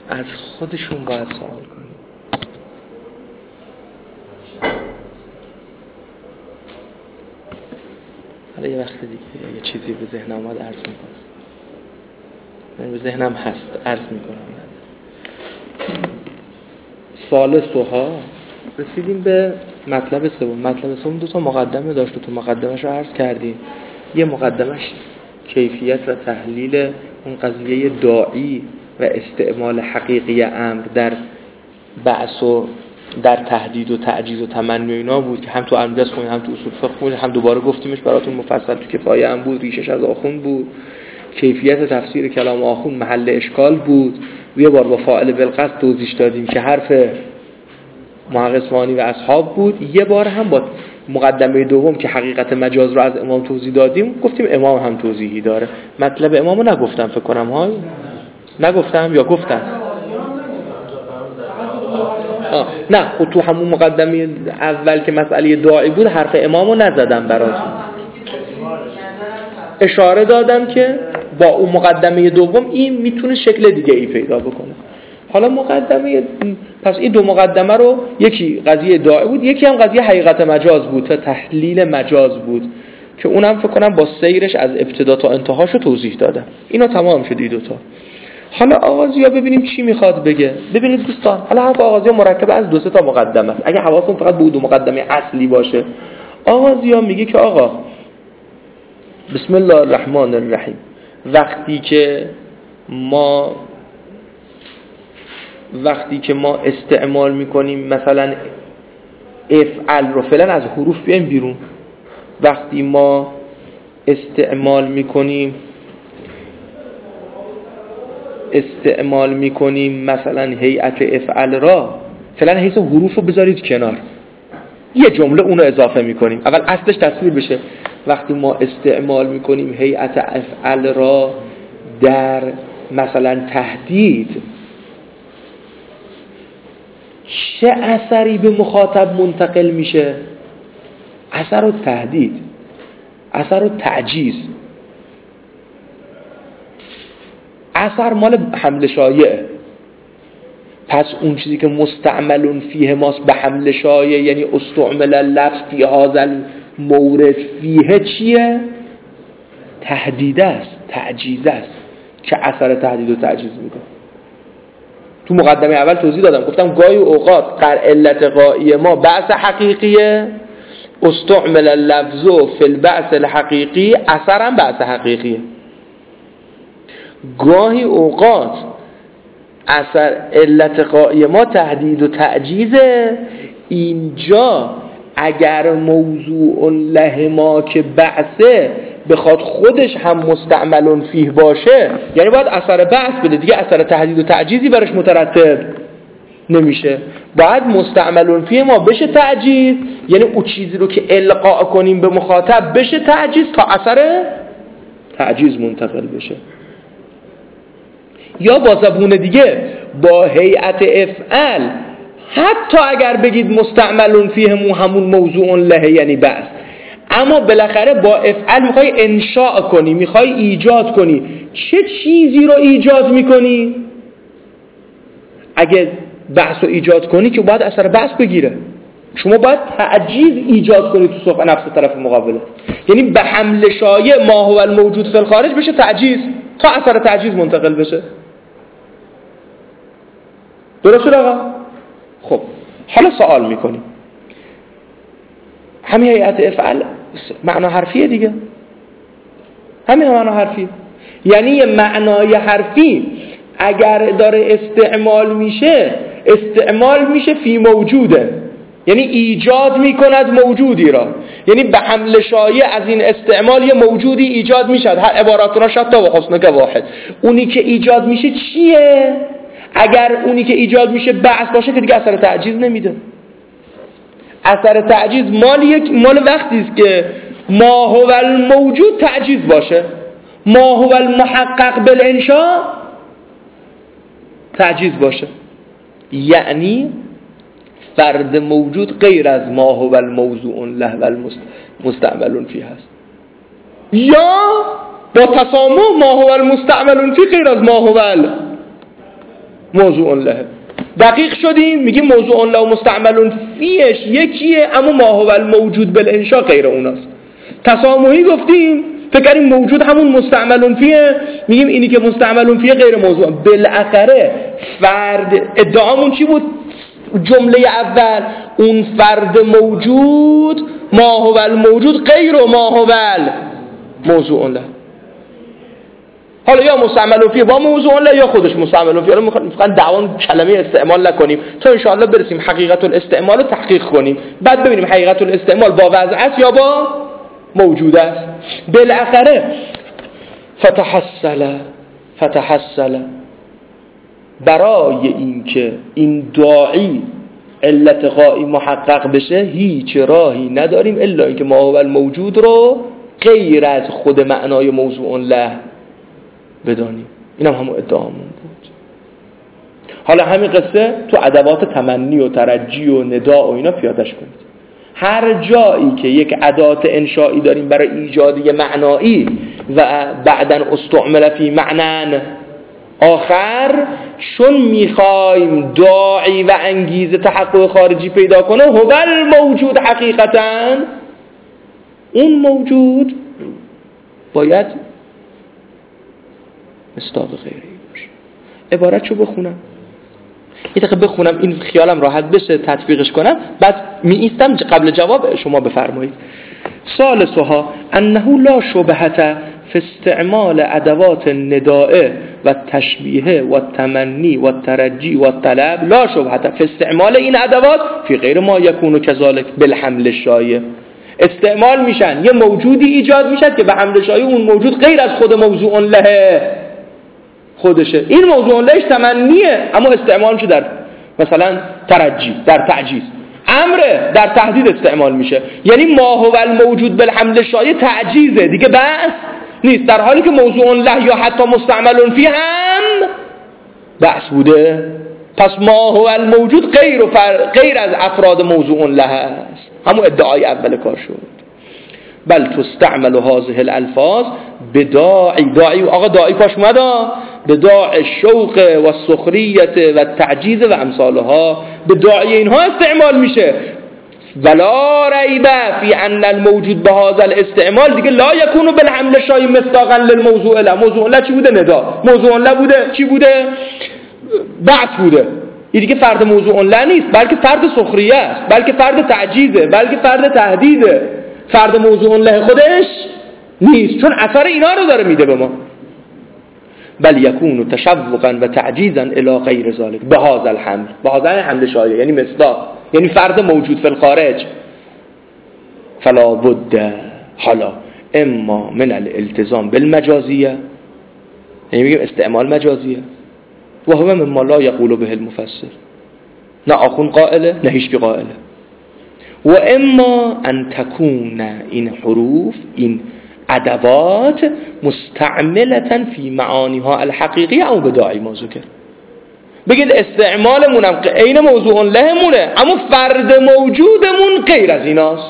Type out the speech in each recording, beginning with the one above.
از خودشون باید سوال کنیم. حالا یه وقت دیگه یه چیزی به ذهنم اومد عرض میکنم، من به ذهنم هست عرض میکنم. ثالثها رسیدیم به مطلب سوم. مطلب سوم دو تا مقدمه داشت، تو مقدمش رو عرض کردیم. یه مقدمش کیفیت و تحلیل اون قضیه داعی و استعمال حقیقی امر در بعث و در تهدید و تعجیز و تمنی و اینا بود که هم تو عمدس خوندیم، هم تو اصول فقه خوندیم، هم دوباره گفتیمش براتون مفصل تو کفایه هم بود، ریشش از آخوند بود. کیفیت تفسیر کلام آخوند محل اشکال بود. یه بار با فاعل بالقصد توضیح دادیم که حرف محقق اصفهانی و اصحاب بود. یه بار هم با مقدمه دوم که حقیقت مجاز رو از امام توضیح دادیم گفتیم امام هم توضیحی داره. مطلب امامو نگفتم فکر کنم های نگفتم یا گفتم نه خود تو همون مقدمه اول که مسئله داعی بود حرف امامو نزدم براتون، اشاره دادم که با اون مقدمه دوم این میتونه شکل دیگه ای پیدا بکنه. حالا مقدمه پس این دو مقدمه رو یکی قضیه داعی بود، یکی هم قضیه حقیقت مجاز بود تا تحلیل مجاز بود که اونم فکر کنم با سیرش از ابتدا تا انتهاشو توضیح دادم. اینا تمام شد این دوتا. حالا آغازیا ببینیم چی میخواد بگه. ببینید دوستان، حالا حرف آغازیا مرکب از دو سه تا مقدمه است. اگه حواستون فقط به دو مقدمه اصلی باشه، آغازیا میگه که آقا بسم الله الرحمن الرحیم، وقتی که ما استعمال میکنیم مثلا افعل رو فعلا از حروف بیایم بیرون، وقتی ما استعمال میکنیم مثلا هیئت افعل را فعلا حیث حروف رو بذارید کنار، یه جمله اونو اضافه میکنیم، اول اصلش تصویر بشه. وقتی ما استعمال میکنیم هیئت افعل را در مثلا تهدید، چه اثری به مخاطب منتقل میشه؟ اثر و تهدید، اثر و تعجیز. اثر مال حمل شایعه، پس اون چیزی که مستعمل فیه ماست به حمل شایع، یعنی استعمل اللفظ فی هذا المورد فیه چیه؟ تهدید است، تعجیز است که اثر تهدید و تعجیز میکنه. تو مقدمه اول توضیح دادم، گفتم گاهی اوقات در علت غایی ما بعث حقیقیه، استعمل اللفظ فی البعث الحقیقی، اثرم بعث حقیقیه. گاهی اوقات اثر علت غایی ما تهدید و تعجیزه، اینجا اگر موضوع له ما که بعثه بخواد خودش هم مستعمل فیه باشه، یعنی باید اثر بعث بده دیگه، اثر تهدید و تعجیزی برش مترتب نمیشه. باید مستعمل فیه ما بشه تعجیز، یعنی اون چیزی رو که القاء کنیم به مخاطب بشه تعجیز تا اثر تعجیز منتقل بشه. یا با زبون دیگه با هیئت افعل، حتی اگر بگید مستعمل فیه همون موضوع له یعنی بعث، اما بالاخره با افعل میخوای انشاء کنی، میخوای ایجاد کنی. چه چیزی رو ایجاد میکنی؟ اگه بعث رو ایجاد کنی که باید اثر بعث بگیره، شما باید تعجیز ایجاد کنی تو صفحه نفس طرف مقابله، یعنی به حمل شایع ما هو الموجود فی الخارج بشه تعجیز تا اثر تعجیز منتقل بشه. درست شد آقا؟ خب حالا سوال میکنیم، همین هیئت افعل معنا حرفیه دیگه، همین معنا حرفیه، یعنی یه معنای حرفی اگر داره استعمال میشه فی موجوده، یعنی ایجاد میکند موجودی را، یعنی به حمل شایع از این استعمال یه موجودی ایجاد میشد. هر عباراتنا شتا و حسنک واحد، اونی که ایجاد میشه چیه؟ اگر اونی که ایجاد میشه بعث باشه که دیگه اثر تعجیز نمیده. اثر تعجیز مال وقتی است که ما هو الموجود تعجیز باشه، ما هو المحقق بالانشاء تعجیز باشه، یعنی فرد موجود غیر از ما هو الموضوع له و المستعمل فیه هست، یا با تسامح ما هو المستعمل فیه غیر از ما هو موضوع له. دقیق شدیم میگیم موضوع له و مستعمل فیش یکیه، اما ما هو الموجود بالانشاء غیر اوناست. تسامحی گفتیم فکر کردیم موجود همون مستعمل فیه، میگیم اینی که مستعمل فیه غیر موضوع. بالاخره فرد ادعامون چی بود؟ جمله اول اون فرد موجود ما هو الموجود غیر ما هو الموضوع له. حالا یا مستعمل فیه با موضوع له یا خودش مستعمل فیه. حالا میخوان دعوان کلمه استعمال نکنیم تا ان شاء الله برسیم حقیقت الاستعمال رو تحقیق کنیم، بعد ببینیم حقیقت الاستعمال با وضع است یا با موجود است. بالاخره فتحصل برای اینکه این داعی علت غایی محقق بشه هیچ راهی نداریم الا اینکه ما هو الموجود رو غیر از خود معنای موضوع له بدانیم. این هم همون ادعامون بود. حالا همین قصه تو ادوات تمنی و ترجی و نداء و اینا پیادش کنید. هر جایی که یک ادات انشایی داریم برای ایجاد یک معنایی و بعداً استعمل فی معنن آخر، چون میخوایم داعی و انگیزه تحقق خارجی پیدا کنه هو الموجود حقیقتاً، اون موجود باید مصداق غیری باشه. عبارتشو بخونم، یه دقیقه بخونم این خیالم راحت بشه تطبیقش کنم، بعد می ایستم قبل جواب شما بفرمایید. ثالثها انه لا شبهة في استعمال ادوات النداء و التشبیه و التمنی و الترجی و الطلب، لا شبهة في استعمال این ادوات فی غیر ما یکون كذلك بالحمل الشایع. استعمال میشن یه موجودی ایجاد میشد که به حمل شایع اون موجود غیر از خود موضوع له خودشه. این موضوع لهش تمنیه اما استعمال میشه در مثلا ترجی، در تعجیز، امر در تهدید استعمال میشه. یعنی ما هو الموجود بالحمل شایع تعجیزه دیگه، بس نیست، در حالی که موضوع له یا حتی مستعمل فی هم بس بوده. پس ما هو الموجود غیر از افراد موضوع له است. همون ادعای اول کار شد. بل تستعمل هذه الالفاظ بداعی آقا داعی پاش اومد، بداع الشوق و السخریت و التعجیز و امثالها، بداعی اینها استعمال میشه. ولا ریب فی ان الموجود بهذا الاستعمال دیگه لا یکون بالحمل شایع مصداقا للموضوع له. موضوع له چی بوده؟ ندا. موضوع له بوده چی بوده؟ بعث بوده. این دیگه فرد موضوع له نیست، بلکه فرد سخریه است، بلکه فرد تعجیزه، بلکه فرد تهدیده. فرد موضوع له خودش نیست، چون اثر اینا رو داره میده به ما. بل یکون تشوقا و تعجیزا الی غیر ذلك بهذا الحمل، بهذا الحمل شایع یعنی مصداق، یعنی فرد موجود فی الخارج. فلا بد حالا اما من الالتزام بالمجازیه، یعنی میگیم استعمال مجازیه، و هو مما لا یقول به المفسر، نه آخون قائله نه هیچ کی قائله. و اما ان تكون این حروف، این ادوات مستعملة فی معانیها الحقیقیه او بداعی ما ذکر. بگید استعمالمونم عین موضوع لهمونه اما فرد موجودمون غیر از ایناست.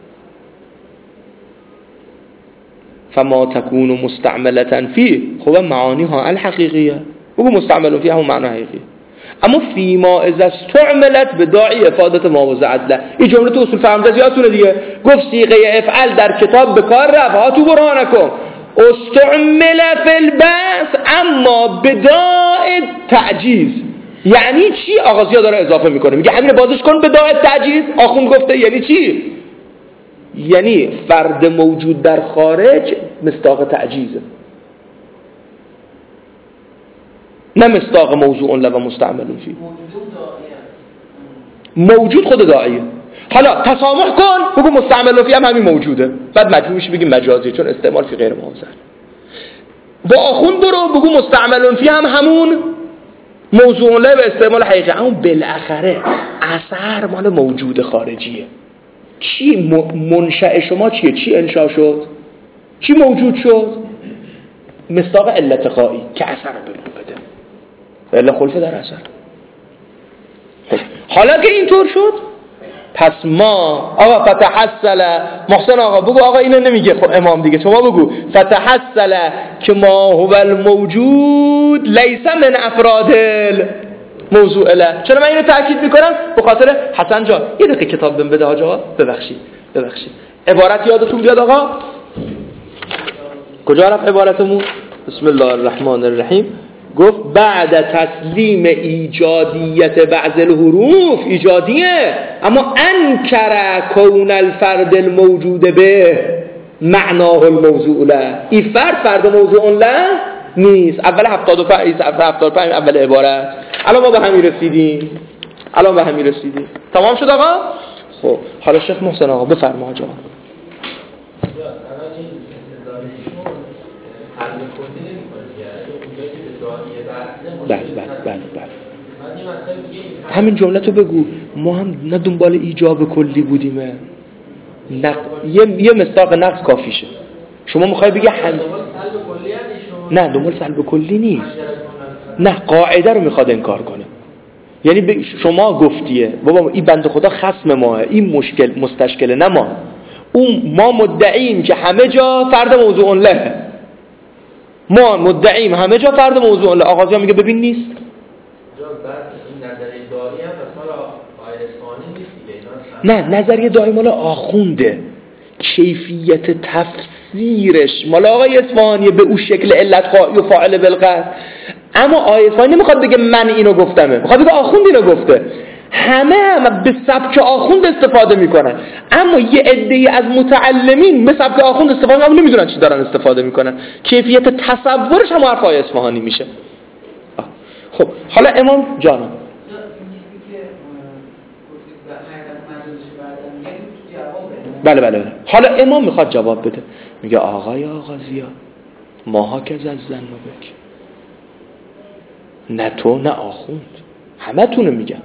فما تكون مستعملة فی خب معانیها الحقیقیه، بگو مستعمل فی همون معنی حقیقی، اما فیما اذا استعملت بداعی افادت ما وضعت له. این جمله تو اصول فهم یادتونه دیگه، گفت صیغه افعل در کتاب به کار رفت، ها تو برهانکم استعمل فی البعث اما بداع تعجیز. یعنی چی؟ آغازیا داره اضافه میکنه، میگه همین بازش کن بداع تعجیز. آخوند گفته یعنی چی؟ یعنی فرد موجود در خارج مصداق تعجیزه، نه مصداق موضوع له و مستعمل فی. موجود خود داعیه. حالا تسامح کن بگو مستعمل فی هم همین موجوده، بعد مجبور میشی بگیم مجازی چون استعمال فی غیر موضع. با آخوند برو بگو مستعمل فی هم همون موضوع له و استعمال حقیقی. اما بالاخره اثر مال موجود خارجیه. چی منشأ شما چیه؟ چی انشا شد؟ چی موجود شد؟ مصداق علت غایی که اثر رو بده، الا خلفه در اثر. حالا که اینطور شد پس ما آقا فتحصل محسن آقا بگو، آقا اینو نمیگه خب امام دیگه، شما بگو فتحصل که ما هو الموجود لیس من افراد موضوع له. چرا من اینو تاکید میکنم؟ به خاطر حسن جان یه دقیقه کتاب بهم بده آقا. ببخشید عبارت یادتون بیاد آقا؟ کجا رفت عبارتمون؟ بسم الله الرحمن الرحیم. گفت بعد تسلیم ایجادیت بعض الحروف، ایجادیه اما انکر کون الفرد الموجود به معناه الموضوع له. این فرد موضوع له نیست. اول 75 اول عبارت. الان ما به همین رسیدیم. تمام شد آقا؟ خب حالا شیخ محسن آقا بفرما جا. بله. همین جمله تو بگو. ما هم نه دنبال ایجاب کلی بودیم، یه مصداق نقص کافیشه. شما میخوای بگی نه دنبال سلب کلی نیست، نه قاعده رو میخواد انکار کنه. یعنی شما گفتیه بابا این بنده خدا خصم ماه، این مشکل مستشکل نه ما مدعیم که همه جا فرد موضوع له، ما مدعیم همه جا فرد موضوع له. آغازی میگه ببین نیست. این نظریه داری هم مثلا آیه اصفهانی نیست دیگه. نه نظریه داری مال آخونده، کیفیت تفسیرش مال آقای اصفهانی به اون شکل علت خواهی و فاعل بالقصد. اما آیه اصفهانی نمیخواد بگه من اینو گفتمه، میخواد بگه آخوند اینو گفته. همه به سبک آخوند استفاده میکنن، اما یه عده‌ای از متعلمین به سبک آخوند استفاده میکنن، نمیدونن چی دارن استفاده میکنن. کیفیت تصورش هم حرف آیه اصفهانی میشه. خب حالا امام جانم بله. حالا امام میخواد جواب بده، میگه آقای آغازیا ماها که از زن بک، نه تو نه آخوند، همه تونو میگم.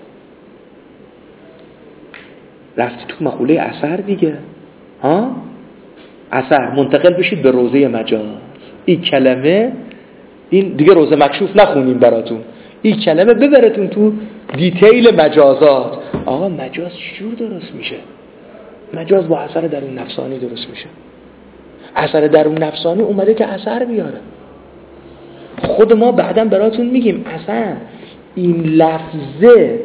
رفتی تو مقوله اثر دیگه، ها اثر منتقل بشید به روضه مجاز. این کلمه، این دیگه روضه مکشوف نخونیم براتون، این کلمه ببرتون تو دیتیل مجازات. آقا مجاز چجور درست میشه؟ مجاز با اثر درون نفسانی درست میشه. اثر درون نفسانی اومده که اثر بیاره. خود ما بعداً براتون میگیم اصلا این لفظه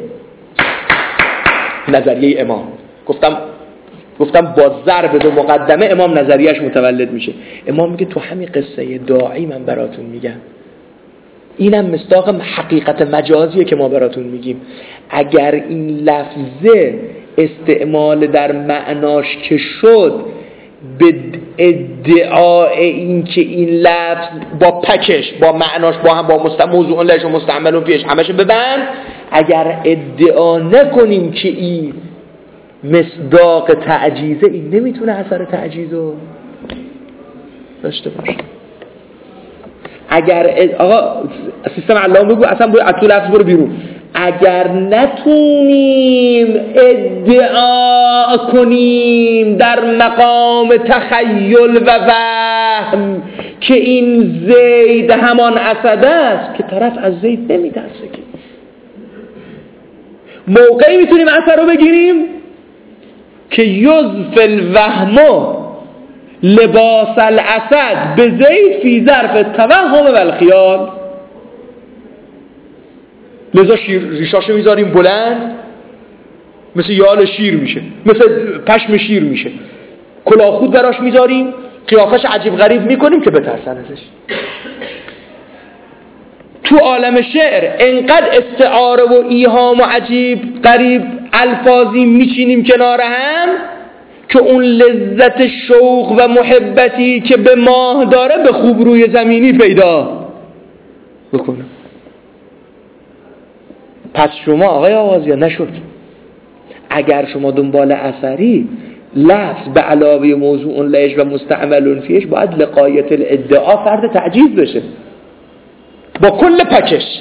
نظریه امام. گفتم با ضرب دو مقدمه امام نظریهش متولد میشه. امام میگه تو همین قصه داعی من براتون میگم، اینم مصداق حقیقت مجازیه که ما براتون میگیم. اگر این لفظه استعمال در معناش که شد به ادعای این که این لفظ با پکش با معناش با هم با موضوع لهش و مستعمل فیش همش ببند، اگر ادعا نکنیم که این مصداق تعجیزه، این نمیتونه اثر تعجیزو داشته باشه. اگر آقا سیستم علامه بگو اصلا باید تو لفظ برو بیرون. اگر نتونیم ادعا کنیم در مقام تخیل و وهم که این زید همان اسد است، که طرف از زید نمیترسه، که موقعی میتونیم اثر رو بگیریم که یضف الوهم لباس الاسد به زید فی ظرف توهم و الخیال. لذا ریشاشو میذاریم بلند، مثل یال شیر میشه، مثل پشم شیر میشه. کلاهخود براش میذاریم، قیافش عجیب غریب میکنیم که بترسن ازش. تو عالم شعر انقدر استعاره و ایهام و عجیب غریب الفاظی میچینیم کنار هم که اون لذت شوق و محبتی که به ماه داره به خوب روی زمینی پیدا بکنه. پس شما آقای آغازیا نشد. اگر شما دنبال اثری لفظ به علاوه موضوع لهش و مستعمل فیش باید لقایت الادعا فرد تعجیز بشه با کل پکش.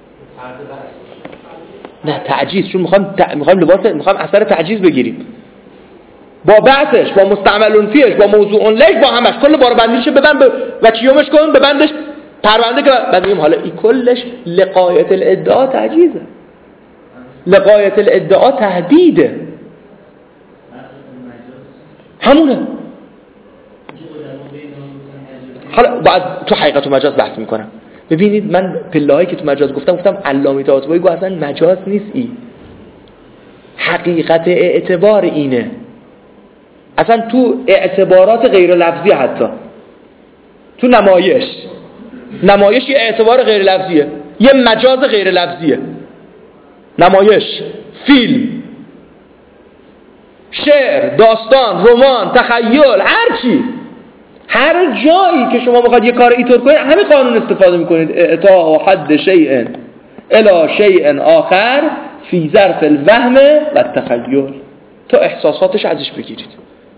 نه تعجیز، چون میخوایم اثر تعجیز بگیریم با بحثش، با مستعمل فیش، با موضوع لهش، با همش کل بار بندیش ببند و چیومش کن ببندش پرونده که بعد میگیم حالا این کلش لقایت الادعا تعجیزه، لقایت الادعا تهدیده، همونه. حالا بعد تو حقیقت و مجاز بحث میکنم. ببینید من پله‌هایی که تو مجاز گفتم علامه طباطبایی گفت اصلا مجاز نیست، این حقیقت اعتبار اینه. اصلا تو اعتبارات غیر لفظی، حتی تو نمایش یه اعتبار غیر لفظیه، یه مجاز غیر لفظیه. نمایش، فیلم، شعر، داستان، رمان، تخیل، هر چی، هر جایی که شما بخواد یه کار اینطور کنید همین قانون استفاده میکنید. اعطاء حد شیء الی شیء آخر فی ظرف الوهم و التخیل، تا احساساتش ازش بگیرید.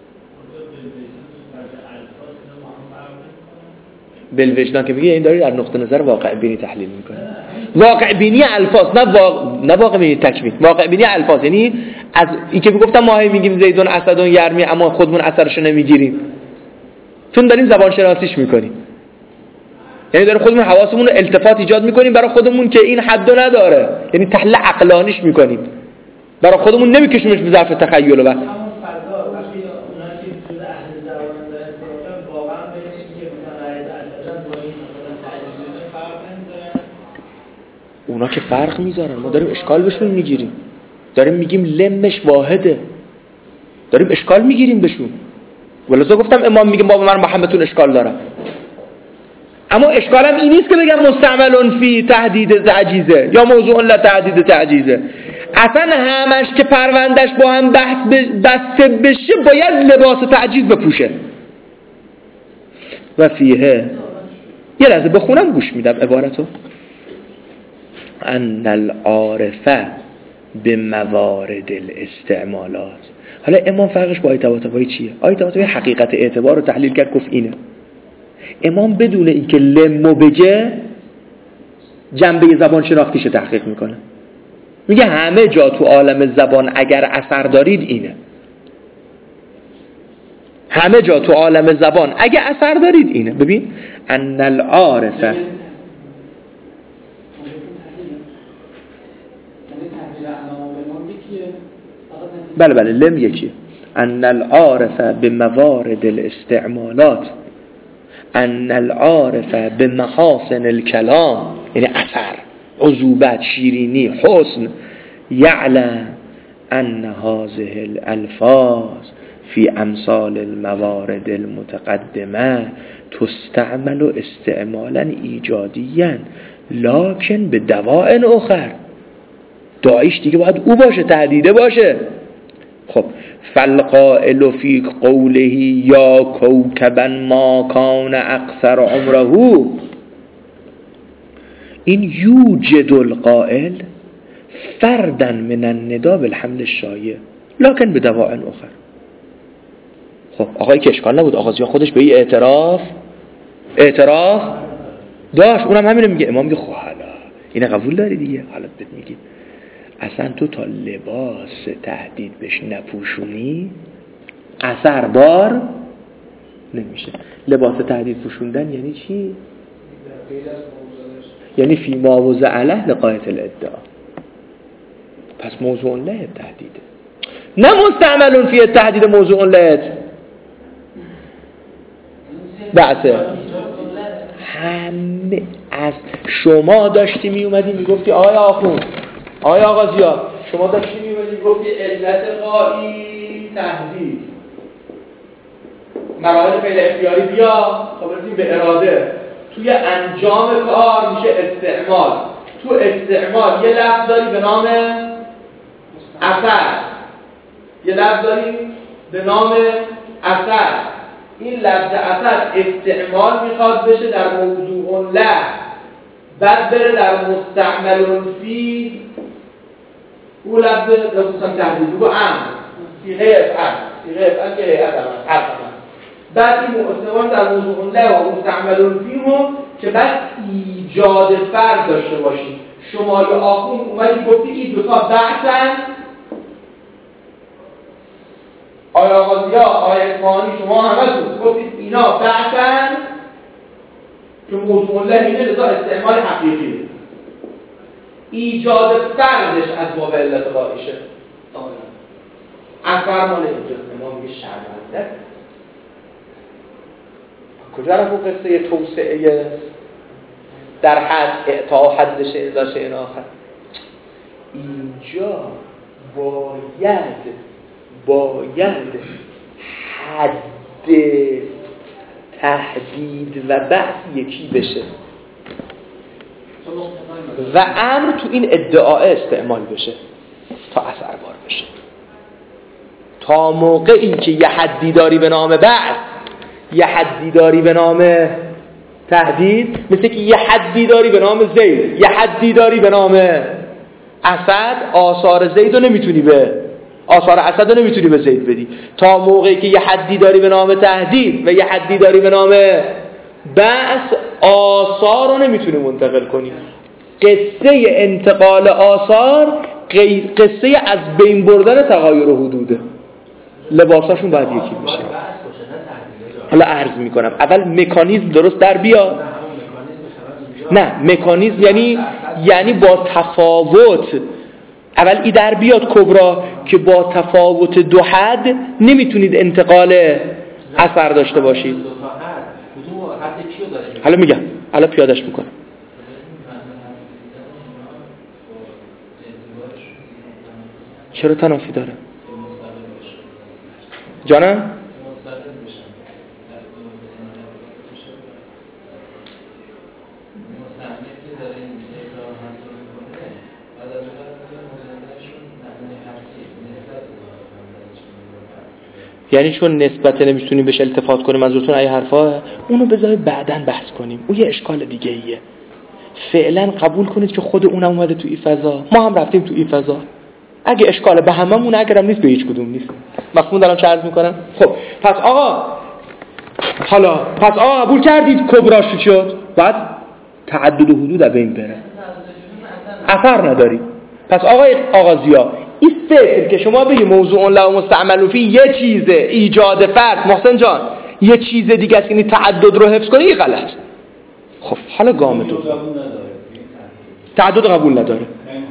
بالوجدان که میگه این داری در نقطه نظر واقع بینی تحلیل میکنه. واقع بینی الفاظ، نه واقع بینی تکوین. واقع بینی الفاظ یعنی از این که میگفتم ما میگیم زیدون اسدون یرمی، اما خودمون اثرشو نمیگیریم چون داریم زبان شناسیش میکنیم. یعنی داریم خودمون حواسمون رو التفات ایجاد میکنیم برای خودمون که این حدو نداره، یعنی تحلیل عقلانیش میکنیم برای خودمون، نمیکشیمش به ظرف تخیل. و اونا که فرق میذارن، ما داریم اشکال بهشون میگیریم، داریم میگیم لمش واحده، داریم اشکال میگیریم بهشون. ولذا گفتم امام میگه بابا من محمدتون اشکال دارم، اما اشکالم این نیست که بگم مستعملون فی تهدید تعجیزه یا موضوع لا تهدید تعجیزه. اصلا همش که پروندهش با هم بسته بشه باید لباس تعجیز بپوشه. و فیه، یه لحظه بخونم گوش میدم عبارتو. ان العارفه به موارد الاستعمالات. حالا امام فرقش با آیه طباطبایی چیه؟ آیه طباطبایی حقیقت اعتبار رو تحلیل کرد، گفت اینه. امام بدون اینکه لمو بگه جنبه زبان شناختیش تحقیق میکنه، میگه همه جا تو عالم زبان اگر اثر دارید اینه، همه جا تو عالم زبان اگر اثر دارید اینه. ببین ان العارفه، بله لم یکی، ان العارفه به موارد الاستعمالات، ان العارفه به محاسن الکلام، یعنی اثر، عذوبت، شیرینی، حسن، یعلم ان هذه الالفاظ فی امثال الموارد المتقدمه تستعمل استعمالا ایجادیا لکن به دواء اخر. داعیش دیگه باید او باشه، تهدیده باشه. خب فالقائل فی قوله یا کوکبا ما کان اقصر عمره، این یوجد القائل فردا من الندا بالحمل الشایع لکن به دواء اخر. خب آقایی که اشکال نبود، آغازی خودش به این اعتراف داشت، اونم همینو میگه. امام میگه خب حالا اینه قبول داری دیگه، حالا بهت میگیم اصلا تو تا لباس تهدید بهش نپوشونی اثر بار نمیشه. لباس تهدید پوشوندن یعنی چی؟ یعنی فی ما وضع علیه لقایت الادعا. پس موضوع له تهدیده، نه مستعملون فی تهدید موضوع له بعثه. همه از شما داشتی می اومدی میگفتی آقای آخوند، آقای آقازیا، شما داشتی می اومدی میگفتی علت قایی تهدید، مراحل فعل اختیاری بیا تا برسیم به اراده، توی انجام کار میشه استعمال. تو استعمال یه لفظ داری به نام اثر، یه لفظ داری به نام اثر. این لفظ اثر استعمال میخواد بشه در موضوع له، بعد بره در مستعمل فی، او لفظ خصوصا تهدید بگو صیغه افعال که هیئت حرف من، بعد این استعمال در موضوع له و مستعمل فی هم که بعد ایجاد فرق داشته باشیم. شما یا آخون اومدی گفتی این دوتا بحثن، آیا آغازیا، آیا اصفهانی، شما همه گفتید اینا بحثن که موضوع له اینه، لذا استعمال حقیقی ایجاد فرقش از باب علت قائشه. اثر مال اینجاست. ما میگه شرمنده. کجا رفت اون قصه توسعه در حد اعطا حد شیء ذا شیء آخر. اینجا باید حد تهدید و بحث یکی بشه و امر تو این ادعا استعمال بشه تا اثربار بشه. تا موقعی که یه حدی داری به نام بحث، یه حدی داری به نام تهدید، مثل که یه حدی داری به نام زید، یه حدی داری به نام اسد، آثار زید رو نمیتونی به آثار اسد رو نمیتونی به زید بدی. تا موقعی که یه حدی داری به نام تهدید و یه حدی داری به نام بحث، آثار رو نمیتونی منتقل کنی. قصه انتقال آثار قصه از بین بردن تغایر حدوده. لباساشون باید یکی بشه. حالا عرض میکنم اول مکانیزم درست در بیاد. نه مکانیزم یعنی با تفاوت اول ای در بیاد کبرا که با تفاوت دو حد نمیتونید انتقال اثر داشته باشید. حالا میگم حالا پیادش میکنم. چرا تنافی داره؟ جانم؟ یعنی چون نسبت نمیتونیم بهش التفات کنیم منظورتون ای حرفا، اونو بذارید بعداً بحث کنیم. اون یه اشکال دیگه ایه. فعلا قبول کنید که خود اونم اومده تو این فضا، ما هم رفتیم تو این فضا. اگه اشکال به هممون، اگرم نیست به هیچ کدوم نیست. مفهوم دارم چه عرض میکنم؟ خب پس آقا قبول کردید کبراش شد، بعد تعدد حدود از بین بره، اثر نداری. پس آقازیا این فکر که شما بگی موضوع له مستعمل فی یه چیزه، ایجاد فرد، محسن جان یه چیز دیگه است، یعنی تعدد رو حفظ کنی، این غلط. خب حالا گام تو تعدد قبول نداره.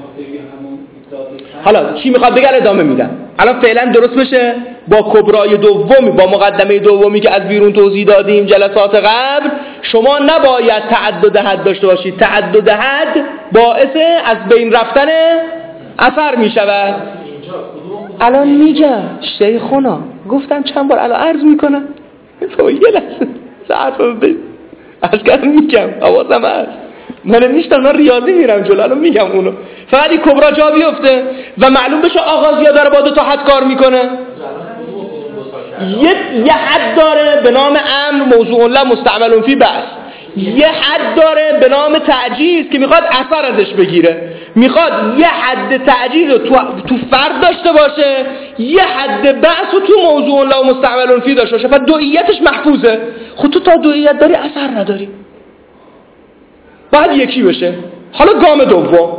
حالا چی میخواد بگه ادامه میدم. الان فعلا درست بشه با کبرای دومی، با مقدمه دومی که از بیرون توضیح دادیم جلسات قبل، شما نباید تعدد حد داشته باشید. تعدد حد باعث از بین رفتن اثر میشود. الان میگم شیخونا گفتم چند بار، الان عرض میکنم تو یه لحظه ساعت رو ببین از کردم میگم حواسم هست، من نیستم، من ریاضی میرم جلو، الان میگم اونو. فقط این کبرا جا بیفته و معلوم بشه آغازیا داره با دو تا حد کار میکنه. یه حد داره به نام امر موضوع له مستعمل فی بحث، یه حد داره به نام تعجیز که میخواد اثر ازش بگیره، میخواد یه حد تعجیز رو تو فرد داشته باشه، یه حد بحث رو تو موضوع له مستعمل فی داشته باشه. پس دوئیتش محفوظه. خود تو تا دوئیت داری اثر نداری، بعد یکی بشه. حالا گام دوم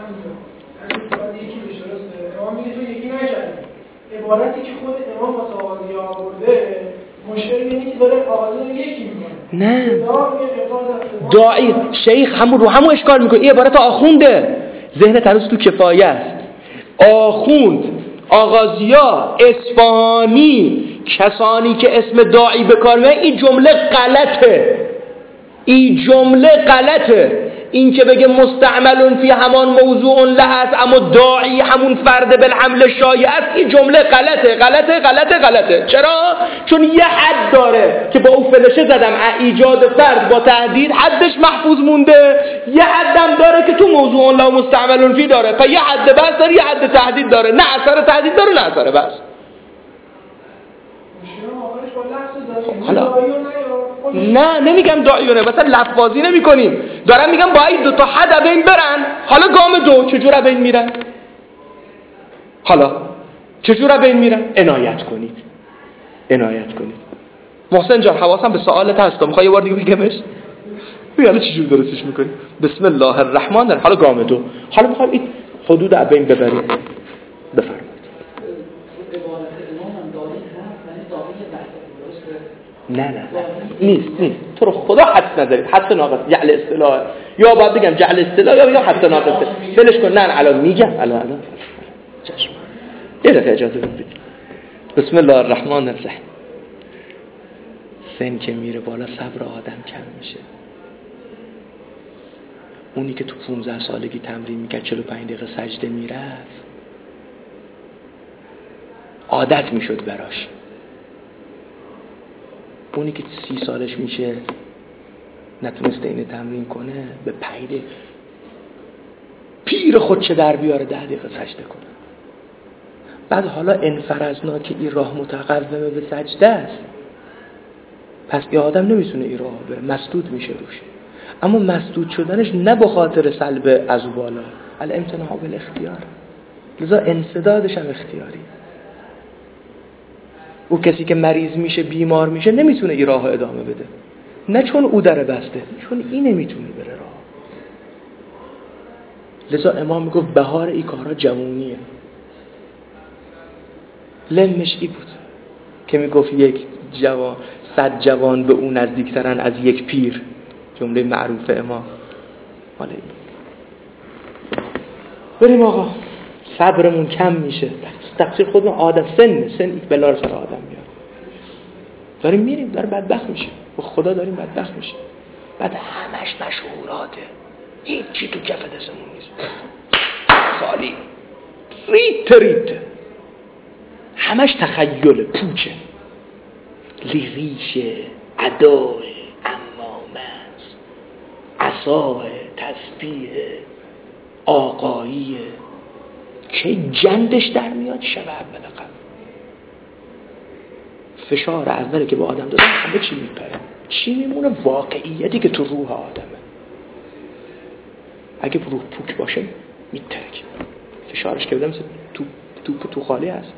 عبارتی که خود امام واسه آغازی آورده مشکلی نیست، داره آغازی رو یکی میکنه. نه داعی شیخ همون اشکال میکنه. این عبارت آخونده، ذهن تنوز تو کفایه است. آخوند، آغازیا، اصفهانی، کسانی که اسم داعی بکار میبرن، این جمله غلطه. این که بگه مستعمل فی همان موضوع له است اما داعی همون فرد بالحمل شایع است، این جمله غلطه. چرا؟ چون یه حد داره که با او فلشه زدم ایجاد فرد با تهدید حدش محفوظ مونده، یه حدم داره که تو موضوع له مستعمل فی داره. پس یه حد بس داره، یه حد تهدید داره، نه اثر تهدید داره نه اثر بس. حالا نه نمیگم داعیونه، مثلا لفظی نمی کنیم، دارم میگم باید دو تا حد بین برن. حالا گام دو چجور بین میرن؟ عنایت کنید. محسن جان حواسم به سوالت هست، میخوای یه بار دیگه بگمش؟ حالا چجور درستش میکنی؟ بسم الله الرحمن الرحیم. حالا گام دو، حالا میخوام این حدود بین ببریم. بفرمایید. نه نیست تو رو خدا حد ندارید، حد ناقص جعل اصطلاح، یا باید بگم جعل اصطلاح یا حد ناقص. فلش کن. نه الان میگم الان چشم یه دفعه اجازه بدید. بسم الله الرحمن الرحیم. سن که میره بالا صبر آدم کم میشه. اونی که تو 15 سالگی تمرین میکرد 45 دقیقه سجده میرفت، عادت میشد براش. اونی که 30 سالش میشه نتونسته اینو تمرین کنه، به 5 دقیقه پیر خودشه در بیاره 10 دقیقه سجده کنه. بعد حالا انفرضنا که این راه متقومه به سجده است، پس این آدم نمیتونه این راه بره، مسدود میشه روش. اما مسدود شدنش نه به خاطر سلب از بالا، الامتناع بالاختیار، لذا انسدادش هم اختیاری. او کسی که مریض میشه، بیمار میشه، نمیتونه این راه ادامه بده، نه چون او در بسته، چون این نمیتونه بره راه. لذا امام میگفت بهار این کارا جوونیه. لمش ای بود که میگفت یک جوان 100 جوان به اون نزدیکترن از یک پیر، جمله معروف امام. حالا بریم آقا، صبرمون کم میشه، تقصیر خودمون، آدم سن بلار سر آدم میاد، داریم میریم، داره بدبخت میشه، با خدا داریم بدبخت میشه. بعد همش مشهوراته، هیچی تو کف دستمون نیست، خالی ریت همش تخیل، پوچه، لیریشه، اداه، امامه، عصاه، تسبیح، آقاییه که جندش در میاد شب اول قبل. فشار اولی که با آدم دادن همه چی میپره، چی میمونه؟ واقعیتی که تو روح آدمه. اگه روح پوک باشه میترک، فشارش که بدم مثل تو خالی هست،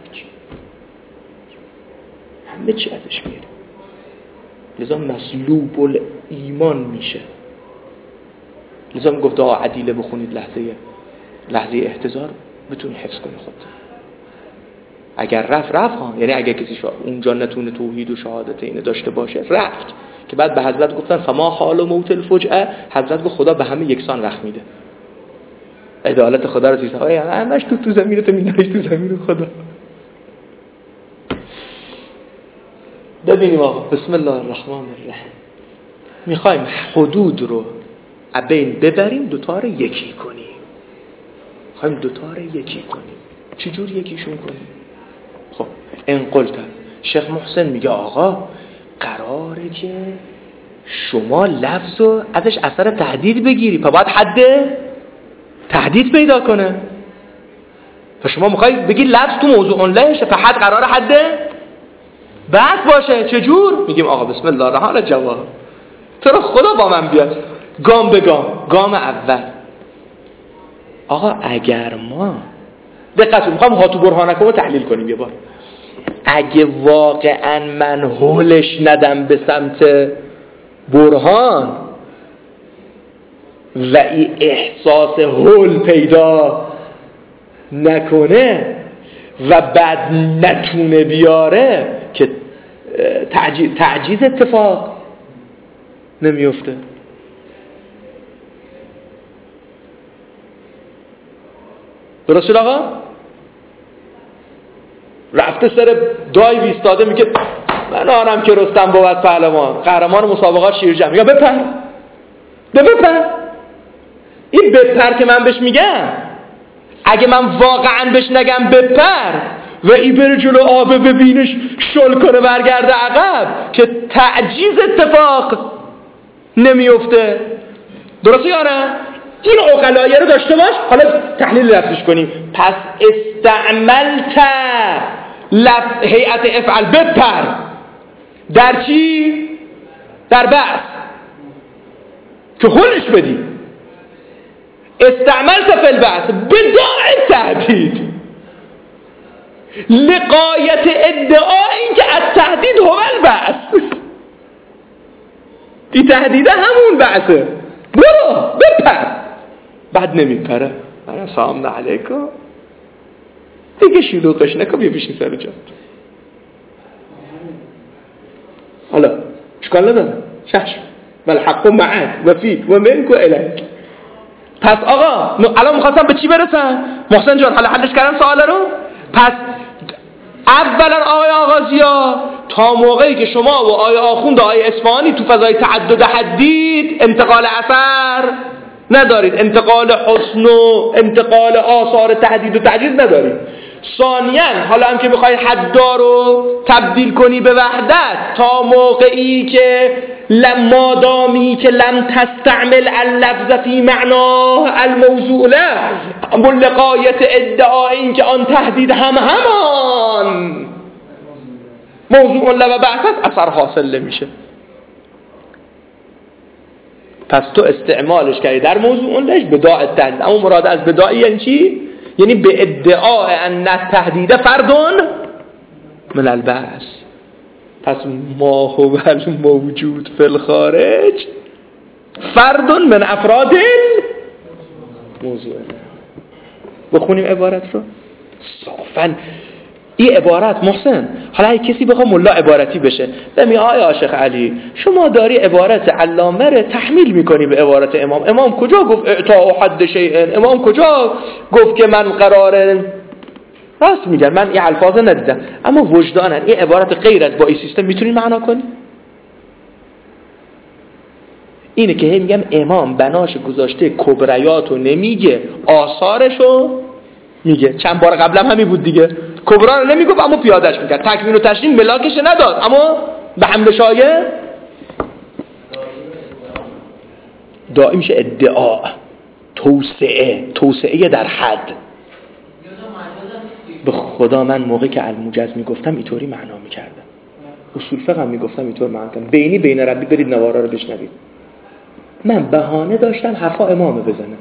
همه چی ازش میره. لذا مسلوب الایمان میشه. لذا میگفت آقا عدیله بخونید لحظه احتضار بتونی حفظ کنی خودت. اگر رفت ها، یعنی اگر کسی اونجا نتونه توحید و شهادت اینه داشته باشه رفت، که بعد به حضرت گفتن فما حال موت الفجعه، حضرت گفت خدا به همه یکسان وقت میده. عدالت خدا رو چیزه های همش تو زمین تو می‌نویش تو زمین خدا. ببینیم آقا، بسم الله الرحمن الرحیم. میخوایم حدود رو بین ببریم، دوتا رو یکی کنیم. میخوایم دوتا رو یکی کنیم. چجور یکیشون کنیم؟ خب انقلتن شیخ محسن میگه آقا قراره که شما لفظ رو ازش اثر تهدید بگیری، پس باید حد تهدید پیدا کنه. فشما میخوای بگی لفظ تو موضوع لهشه، فحد قراره حد بعد باشه. چجور؟ میگیم آقا بسم الله الرحمن الرحیم، تو رو خدا با من بیاد گام به گام. گام اول آقا اگر ما دقت میخوام هاتو برهانکو رو تحلیل کنیم یه بار. اگه واقعا من هولش ندم به سمت برهان و این احساس هول پیدا نکنه و بعد نتونه بیاره که تعجیز اتفاق نمیفته. درست شد آقا؟ رفته سر دای ویستاده میگه من آنم که رستم بود پهلوان، قهرمان مسابقات شیرجه، میگه بپر این بپر که من بهش میگم، اگه من واقعا بهش نگم بپر و این بره جلو آبه ببینش شل کنه برگرده عقب که تعجیز اتفاق نمیفته. درسته یا نه؟ این عقلایه رو داشته باش. حالا تحلیل لفظش کنیم. پس استعملت هیئت افعل بپر در چی؟ در بحث که هلش بدی. استعملت فی البعث بداع تهدید لقایت ادعا این که از تهدید هو البعث. این تهدیده همون بعثه. برو بپر. بعد نمیپره. من سلام علیکم دیگه شلوغش نکن، بیا بشین سر جات. حالا اشکال نداره، چشم والحق معک و فیک و منک و الیک. پس آقا الان میخواستم به چی برسن؟ محسن جان حالا حلش کردن سوال رو. پس اولا آقای آغازیا تا موقعی که شما و آقای آخوند و آقای اصفهانی تو فضای تعدد حدید انتقال اثر ندارید، انتقال حسن و انتقال آثار تهدید و تعجیز ندارید. ثانیاً حالا هم که بخوای حدا رو تبدیل کنی به وحدت، تا موقعی که مادامی که لم تستعمل اللفظ فی معناه الموضوع له، ملقایت ادعای این که آن تهدید همان موضوع له و بعثت اثر حاصل نمیشه. پس تو استعمالش کردی در موضوع لهش بداع تهدید، اما مراد از بداعی یعنی چی؟ یعنی به ادعای ان تهدید فردون من البعث. پس ما هو الموجود فی الخارج فردون من افراد موضوع. بخونیم عبارت رو صافا. این عبارت محسن، حالا اگه کسی بخواه ملا عبارتی بشه بمی آیا شیخ علی شما داری عبارت علامه رو تحمیل میکنی به عبارت امام. امام کجا گفت اعطاء حد شیئن؟ امام کجا گفت که من قراره؟ راست میگن، من این الفاظ ندیدم، اما وجدانن این عبارت غیر از با این سیستم میتونی معنا کنی؟ اینه که میگم امام بناش گذاشته کبریاتو نمیگه، آثارشو میگه. چند بار قبلم همین بود دیگه، کبرا رو نمیگفت اما پیادش میکرد، تکمیل و تشریح ملاکش نداد اما به حمل شایع دائم میشه ادعا، توسعه در حد. به خدا من موقعی که الموجز میگفتم اینطوری معنا میکردم، اصول فقه هم میگفتم اینطور معنا کردم. بین ربی برید نوارا رو بشنوید. من بهانه داشتم حرفا امامه بزنم.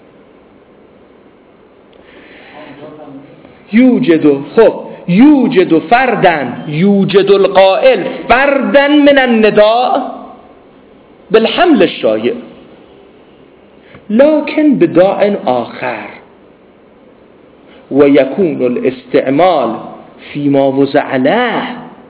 یوجد فردن، یوجد القائل فردن من النداء بالحمل الشایع لكن بداع آخر و یکون الاستعمال فيما وضع له.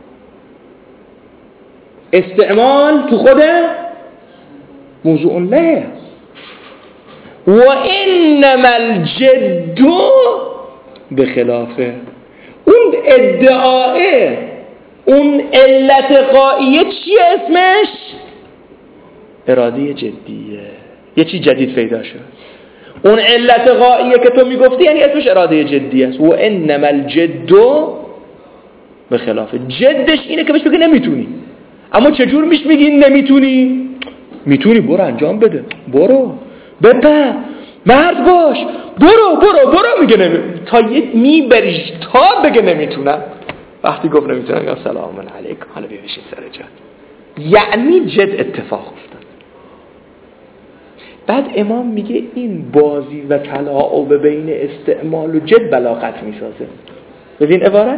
استعمال تو خود موضوع له. و انما الجد بخلافه. اون ادعائه، اون علت غائیه چیه اسمش؟ اراده جدیه. یه چی جدید پیدا شد. اون علت غائیه که تو میگفتی یعنی اسمش اراده جدی است. و انما الجد بخلافه. جدش اینه که بهش بگی نمیتونی. اما چجور میگی نمیتونی؟ میتونی، برو انجام بده، برو بپر، مرد باش، برو میگه تا میبریش تا بگه نمیتونم. وقتی گفت نمیتونم یا سلام علیکم حالا بیوشید سر جد، یعنی جد اتفاق افتاد. بعد امام میگه این بازی و تلاعب بین استعمال و جد بلاغت میسازه. ببین عبارت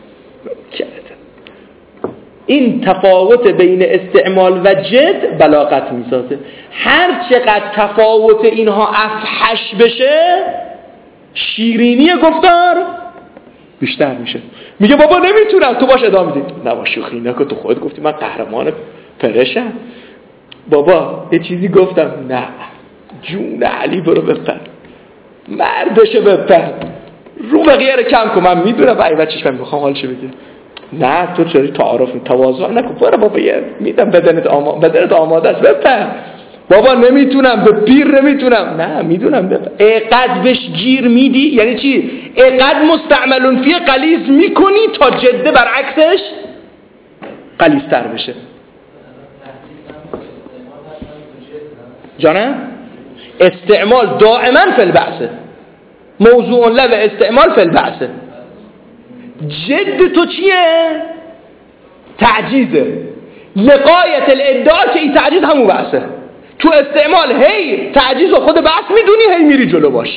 این تفاوت بین استعمال و جد بلاغت میسازه. هر چقدر تفاوت اینها افحش بشه شیرینی گفتار بیشتر میشه. میگه بابا نمیتونم، تو باش ادامه میدی. نه شوخی نکن، تو خودت گفتی من قهرمان فرشم. بابا یه چیزی گفتم، نه جون علی برو بپر، مردشه بپر، رو بقیه رو کم کن، من میدونم و ای بچهش من میخوام حالش بگیر. نه تو چرا تعارف تواضع نکن، برو بابا میدم بدنت آماده است بپر. بابا نمیتونم، به پیر نمیتونم. نه میدونم بپر. اقد بهش گیر میدی یعنی چی؟ اقد مستعملون فیه قلیز میکنی تا جده برعکسش قلیزتر بشه. جانم استعمال دائما فی البعثه، موضوع له و استعمال فی البعثه. جد تو چیه؟ تعجیزه. لقایت الادعا که این تعجیز همون بحثه. تو استعمال هی تعجیز و خود بحث میدونی، هی میری جلو باش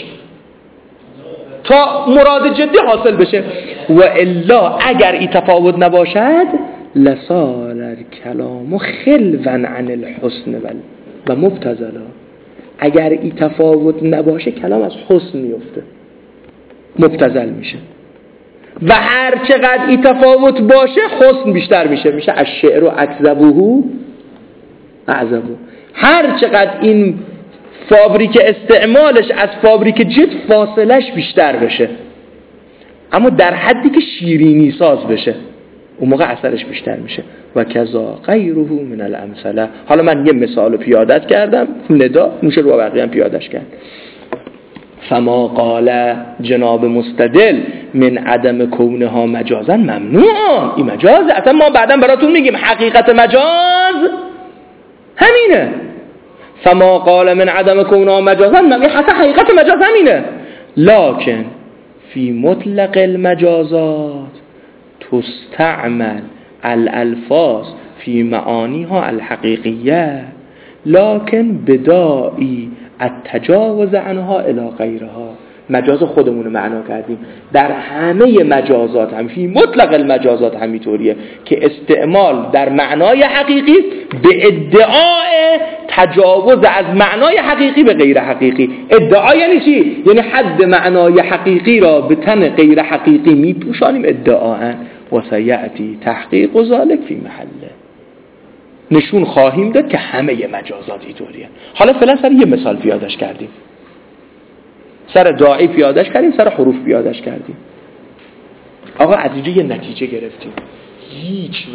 تا مراد جدی حاصل بشه. و الا اگر این تفاوت نباشد لصار الکلام خلوا عن الحسن و مبتذلا. اگر این تفاوت نباشه کلام از حسن میفته، مبتذل میشه. و هر چقدر این تفاوت باشه حسن بیشتر میشه الشعر و اکذبوه اعذبو. هر چقدر این فابریک استعمالش از فابریک جد فاصلش بیشتر بشه، اما در حدی که شیرینی ساز بشه. اون موقع اثرش بیشتر میشه. و کذا غیره من الامثله. حالا من یه مثال پیادت کردم، ندا میشه رو بقیه هم پیادش کرد. فما قال جناب مستدل من عدم کونها مجازا ممنوع. این مجاز، اصلا ما بعداً براتون میگیم حقیقت مجاز همینه. فما قال من عدم کونها مجازا ممنوع، حتی حقیقت مجاز همینه. لكن في مطلق المجازات تستعمل الالفاظ في معانيها الحقيقية لكن بداعي التجاوز عنها الى غیرها. مجاز خودمون معنا کردیم، در همه مجازات هم فی مطلق المجازات همینطوریه که استعمال در معنای حقیقی به ادعای تجاوز از معنای حقیقی به غیر حقیقی. ادعا یعنی چی؟ یعنی حد معنای حقیقی را به تن غیر حقیقی میپوشانیم ادعاً. و سیأتی تحقیق ذلک فی محله. نشون خواهیم داد که همه مجازات اینطوریه. حالا فعلا سر یه مثال پیادش کردیم، سر داعی پیادش کردیم، سر حروف پیادش کردیم. آقا از اینجا یه نتیجه گرفتیم. هیچ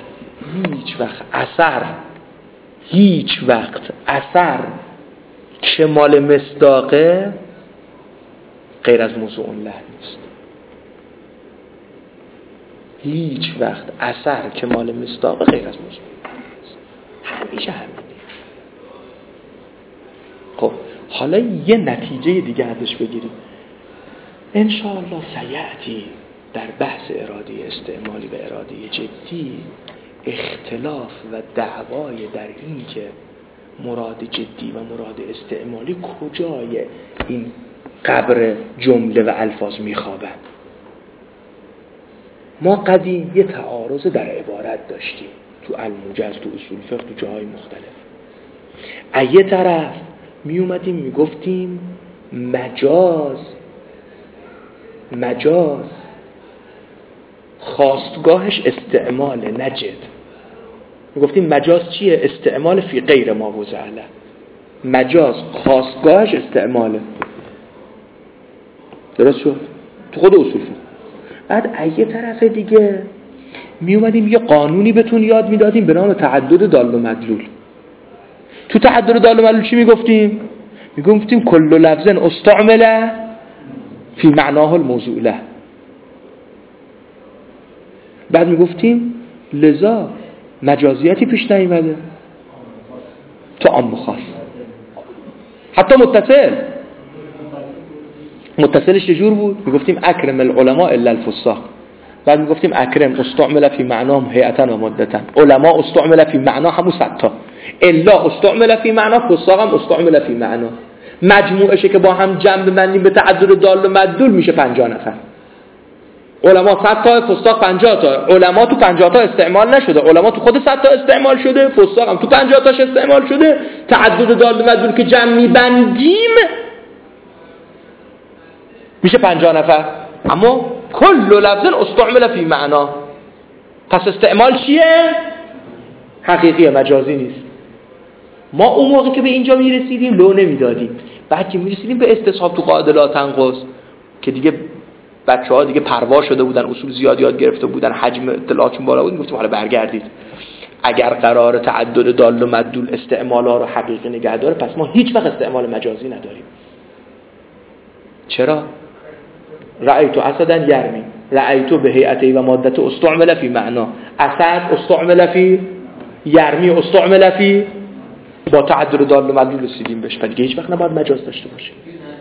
وقت اثر که مال مصداقه غیر از موضوع له نیست. هیچ وقت اثر که مال مصداقه غیر از موضوع نیست. همیشه همینه. خب حالا یه نتیجه دیگه ازش بگیریم. انشاءالله سیأتی در بحث اراده استعمالی و اراده جدی اختلاف و دعوای در این که مراد جدی و مراد استعمالی کجای این قبر جمله و الفاظ میخوابن. ما قدیم یه تعارض در عبارت داشتیم تو الموجز، تو اصول فقه، تو جاهای مختلف. از یه طرف می اومدیم می گفتیم مجاز خواستگاهش استعمال نجد. می گفتیم مجاز چیه؟ استعمال فی غیر ما وضع له. مجاز خواستگاهش استعماله. درست شد؟ تو خود اصول فقه. بعد از یه طرف دیگه می اومدیم یه قانونی بهتون یاد میدادیم به نام تعدد دال و مدلول. تو تعدد دال و مدلول چی میگفتیم؟ میگفتیم کل لفظ استعمل فی معناه الموضوع له. بعد میگفتیم لذا مجازیتی پیش نیامده تو عام خاص. حتی متصلش چه جور بود؟ میگفتیم اکرم العلماء الا الفساق. بعد میگفتیم اکرم استعمل فی معناه هیئتا و مدتا. علماء استعمل فی معناه همون 100 تا. الا استعمل فی معناه، فساق هم استعمل فی معناه. مجموعشه که با هم جمع بندیم به تعدد دال و مدلول میشه 50 نفر. علما 100 تا، فساق 50 تا. علما تو 50 تا استعمال نشده، علما تو خود 100 تا استعمال شده، فساق هم تو 50 تاش استعمال شده. تعدد دال و مدلول که جمع میبندیم میشه 50 نفر. اما کل لفظ استعمل فی معنا. پس استعمال چیه؟ حقیقیه، مجازی نیست. ما اون موقع که به اینجا میرسیدیم لو نمیدادیم. بعد که میرسیدیم به استصحاب تو قاعده لا تنقص که دیگه بچه‌ها دیگه پروا شده بودن، اصول زیاد یاد گرفته بودن، حجم اطلاعاتشون بالا بود، گفتیم حالا برگردید. اگر قرار تعدد دال و مدلول استعمال‌ها رو حقیقی نگه داره، پس ما هیچ وقت استعمال مجازی نداریم. چرا؟ رأیت اسدا یرمی، رأیت به هیئتی و مادته استعمل فی معنا. اسد استعمل فی، یرمی استعمل فی، با تعدد دال و مدلول رسیدیم بهش. دیگه هیچ وقت نباید مجاز داشته باشیم.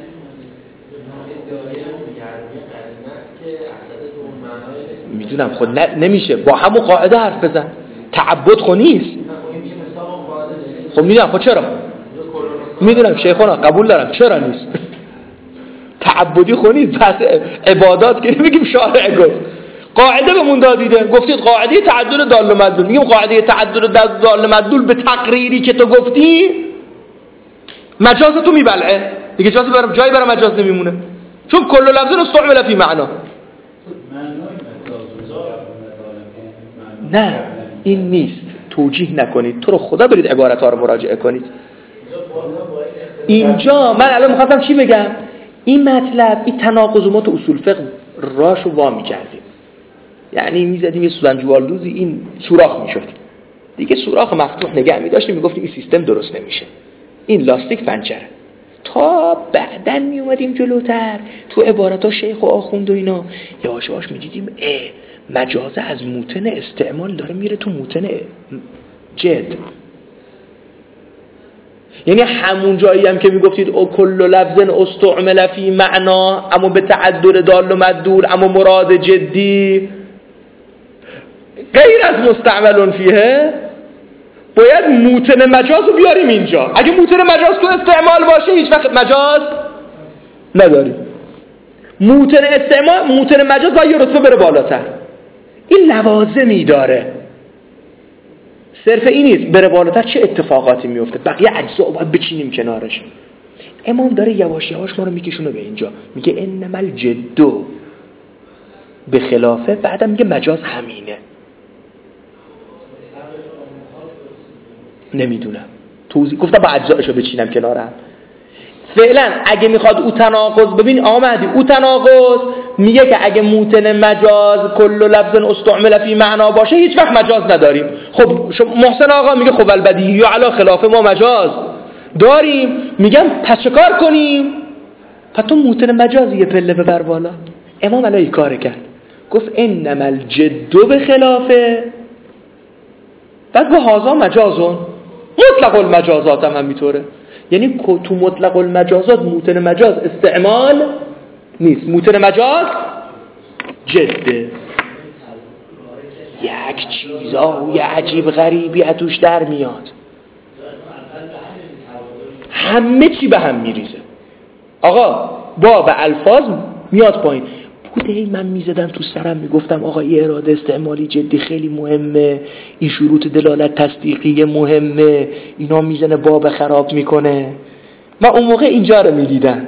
میدونم خود نمیشه با همون قاعده حرف بزن. تعبد خو نیست. خب میدونم خب چرا؟ میدونم شیخونا قبول دارم، چرا نیست؟ تعبدی خو نیست، بس عبادات که میگیم شارع گفت. قاعده بهمون دادیده، گفتید قاعده تعدد دال و مدلول. میگیم قاعده تعدد دال و مدلول به تقریری که تو گفتی مجاز تو میبلعه دیگه، جایی برای مجاز نمیمونه، چون کل لفظ استعمل فی معنا. نه این نیست، توجیه نکنید، تو رو خدا برید عبارت ها رو مراجعه کنید. اینجا من الان میخواستم چی بگم؟ این مطلب، این تناقض ما تو اصول فقه راشو وا میکردیم. یعنی میزدیم یه سوزنجوالدوزی این سوراخ میشد دیگه، سوراخ مفتوح نگه می‌داشتیم، میگفتیم این سیستم درست نمیشه، این لاستیک پنچره. تا بعدن میومدیم جلوتر تو عبارتا شیخ و آخوند و اینا یواش یواش میدیدیم مجازه از موتن استعمال داره میره تو موتن جد. یعنی همون جایی هم که میگفتید او کل لفظ استعمل فی معنا اما به تعدد دال و مدور اما مراد جدی غیر از مستعمل فیه، باید موتن مجاز رو بیاریم اینجا. اگه موتن مجاز تو استعمال باشه هیچ وقت مجاز نداریم. موتن استعمال، موتن مجاز باید یه رتبه بره بالاتر. این لوازمی داره، صرف این نیست بره بالاتر چه اتفاقاتی میفته، بقیه اجزا باید بچینیم کنارش. امام داره یواش یواش ما رو میکشونه به اینجا، میگه انما الجدو به خلافه، بعدم میگه مجاز همینه. نمیدونم توضیح گفتم با اجزایشو بچینم کنارم. فعلا اگه میخواد او تناقض، ببین آقا مهدی او تناقض میگه که اگه موتن مجاز کل لفظ استعمل فی معنا باشه هیچ وقت مجاز نداریم. خب محسن آقا میگه خب البدیهی یا علی خلاف ما مجاز داریم. میگم پس چه کار کنیم؟ پس تو موتن مجاز یه پله ببر بالا. امام علی کار کرد، گفت انما الجد به خلافه، بعد به هازا مجازون مطلق المجازات هم میطوره. یعنی تو مطلق المجازات موتن مجاز استعمال نیست، موتن مجاز جده. یک چیزای عجیب غریبی اتوش در میاد، همه چی به هم میریزه. آقا باب الفاظ میاد پایین. بوده من میزدم تو سرم میگفتم آقا این اراده استعمالی جدی خیلی مهمه، این شروط دلالت تصدیقی مهمه، اینا میزنه باب خراب میکنه. من اون موقع اینجا رو میدیدم.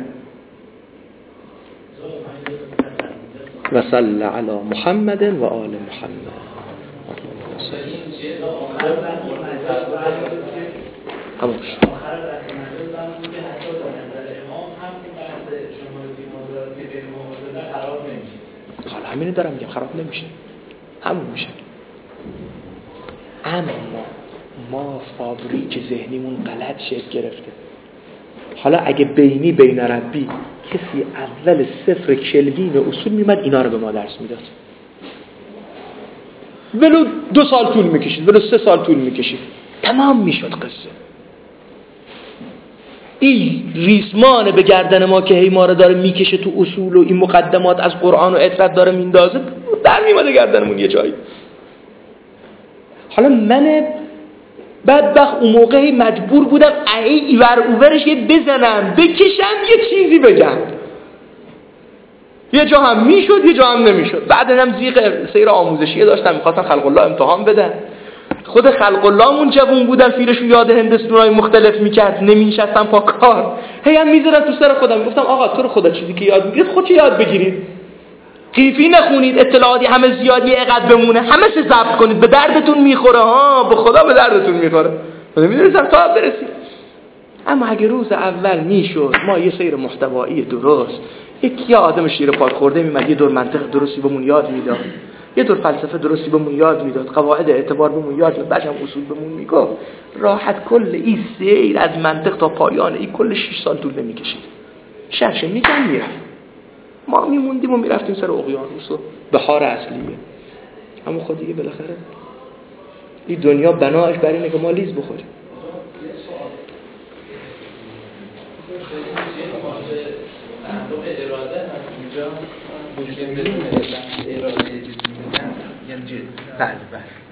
و صلی علی محمد و آل محمد. خاموش. حالا همینو دارم میگم خراب نمیشه، همون میشه. اما ما فابریک ذهنیمون غلط شکل گرفته. حالا اگه بینی بین ربی کسی اول صفر کلوین اصول میمد اینا رو به ما درس میداد، ولو 2 سال طول میکشید، ولو 3 سال طول میکشید، تمام میشد قصه. این ریسمان به گردن ما که هی ما رو داره میکشه تو اصول و این مقدمات از قرآن و عترت داره میندازه، در میماده گردنمون یه جایی. حالا من بدبخت اون موقعی مجبور بودم ایور اوورش یه بزنم بکشم یه چیزی بگم. یه جا هم میشد یه جا هم نمیشد. بعد هم زیغ سیر آموزشی داشتم، میخواستم خلق الله امتحان بدن. خود خلق اللهمون جوون بودن، فیلشون یاد هندستونای مختلف میکرد، نمیشستم پا کار. هی هم میذارم تو سر خودم، میگفتم آقا تو رو خدا چیزی که یاد میگیرید خودت یاد بگیرید، قیفی نخونید، اطلاعاتی همه زیادی اقد بمونه، همه چه ضبط کنید، به دردتون میخوره. ها به خدا به دردتون میخوره، نمیدونستم تا برسید. اما اگه روز اول میشد ما یه سیر محتوایی درست، یکی آدم شیر پاک خورده میمد یه دور منطق درستی بهمون یاد میداد، یه دور فلسفه درستی بهمون یاد میداد، قواعد اعتبار بهمون یاد میداد، بعدم اصول بهمون میگفت، راحت کل این سیر از منطق تا پایان این کل 6 سال طول نمیکشید. شرش میگم میرفت، ما میموندیم و میرفتیم سر اقیانوس و بحار اصلیه. اما خود دیگه بالاخره این دنیا بناش بر اینه که ما لیز بخوریم. بله بله.